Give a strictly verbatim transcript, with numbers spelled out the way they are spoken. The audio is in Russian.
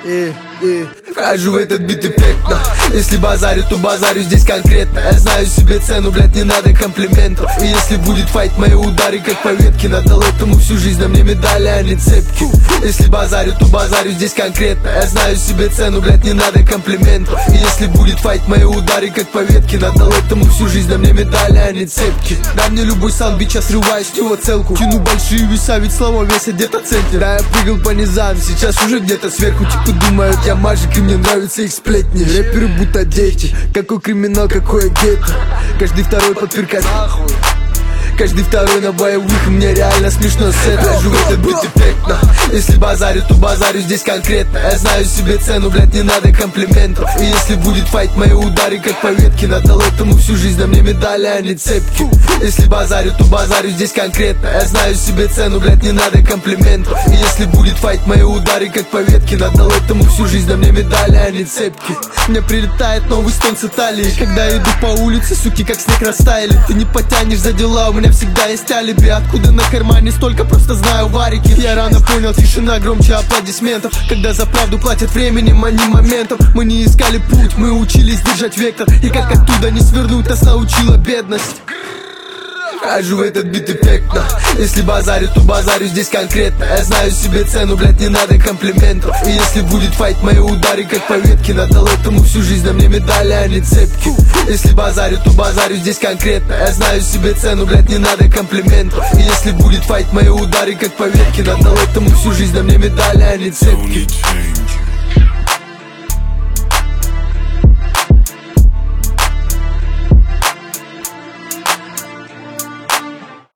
И, и вхожу в этот бит эффектно. Если базарю, то базарю здесь конкретно. Я знаю себе цену, блядь, не надо комплиментов. И если будет файт, мои удары как по ветке. Надал этому всю жизнь, на мне медали, а не цепки. Если базарю, то базарю здесь конкретно. Я знаю себе цену, блядь, не надо комплиментов. И если будет файт, мои удары как по ветке. Надал этому всю жизнь, на мне медали, а не цепки. Да мне любой саунд, бича срываю с него целку. Тяну большие веса, ведь слова весят где-то центнер. Да я прыгал по низам, сейчас уже где-то сверху. Типа думают, я мажик и мне нравятся их сплетни. Рэперы будто дети, какой криминал, какое гетто. Каждый второй подпирка нахуй. Каждый второй на боевых, мне реально смешно с этого. Вхожу в этот бит эффектно. Если базарю, то базарю здесь конкретно. Я знаю себе цену, блядь, не надо комплиментов. И если будет файт, мои удары как по ветке. Надал этому всю жизнь, на мне медали, а не цепки. Если базарю, то базарю здесь конкретно. Я знаю себе цену, блядь, не надо комплиментов. И если будет файт, мои удары как по ветке. Надал этому всю жизнь, на мне медали, а не цепки. Мне прилетает новый стон с Италии. Когда иду по улице, суки как снег растаяли. Ты не потянешь за дела, у меня всегда есть алиби. Откуда на кармане столько, просто знаю варики. Я рано понял, тишина громче аплодисментов. Когда за правду платят временем, а не моментом. Мы не искали путь, мы учились держать вектор. И как оттуда не свернуть, нас научила бедность. Вхожу в этот бит эффектно. Если базарю, то базарю здесь конкретно. Я знаю себе цену, блядь, не надо комплиментов. И если будет файт, мои удары как по ветке. Надал этому всю жизнь, на мне медали, а не цепки. Если базарю, то базарю здесь конкретно. Я знаю себе цену, блядь, не надо комплиментов. И если будет файт, мои удары как по ветке. Надал этому всю жизнь, на мне медали, а не цепки.